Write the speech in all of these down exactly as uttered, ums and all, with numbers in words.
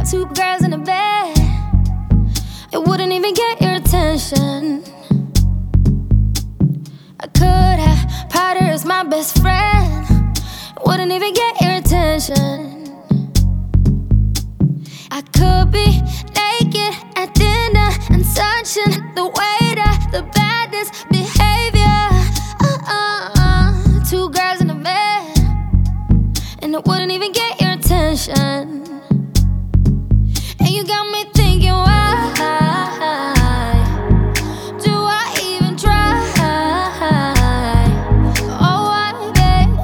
two girls in a bed, it wouldn't even get your attention. I could have Powder as my best friend, it wouldn't even get your attention. I could be naked at dinner and touching the waiter, the baddest behavior. Uh-uh, two girls in a bed, and it wouldn't even get your attention. And you got me thinking, why do I even try? Oh, why, babe,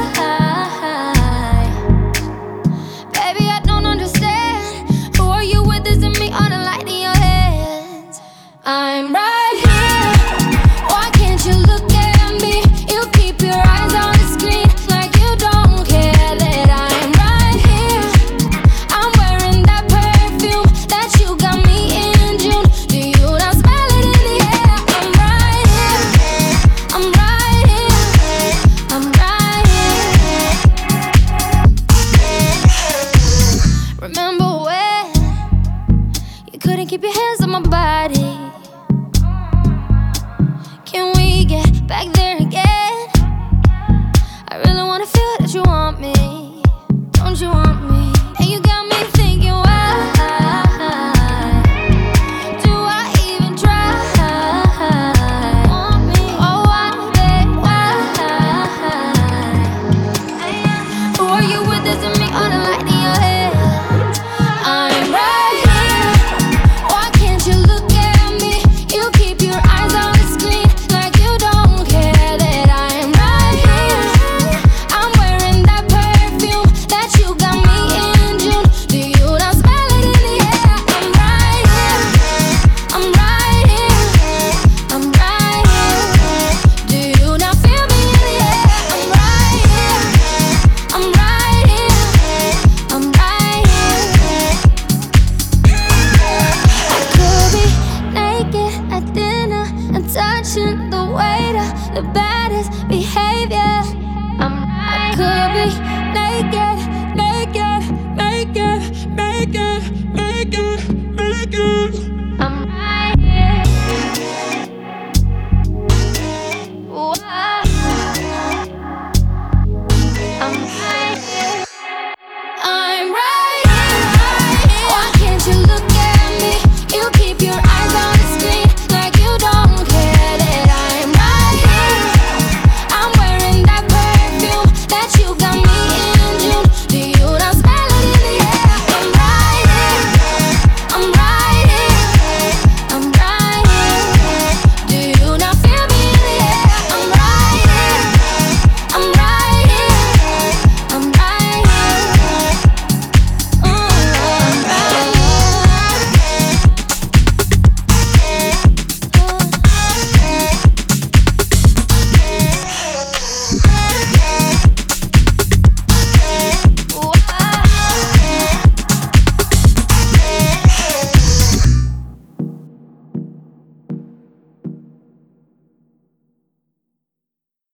why? Baby, I don't understand. Who are you with? This and me on a light in your hands. I'm right here. Why can't you look at me? You keep your eyes on the screen like you don't care that I'm right here. I'm wearing that perfume that you got me in June. Do you not smell it in the air? I'm right here. I'm right here. I'm right here. Remember when you couldn't keep your hands on my body? Can we get back there again? I really wanna feel that you want me. Don't you want me? And you got me thinking, why do I even try? Want me? Oh, why, babe, why? Who are you with? This and me on a light in your head. I'm right here. Why can't you look at me? You keep your eyes on the screen like you don't care that I'm right here. I'm wearing that perfume that you got me in June. Do you not smell it in the air? I'm right here. I'm right here. I'm right here. Do you not feel me in the air? I'm right here. I'm right here. I'm right here. I could be naked at dinner and touching the waiter, the baddest behavior. I'm I could be naked, naked, naked, naked.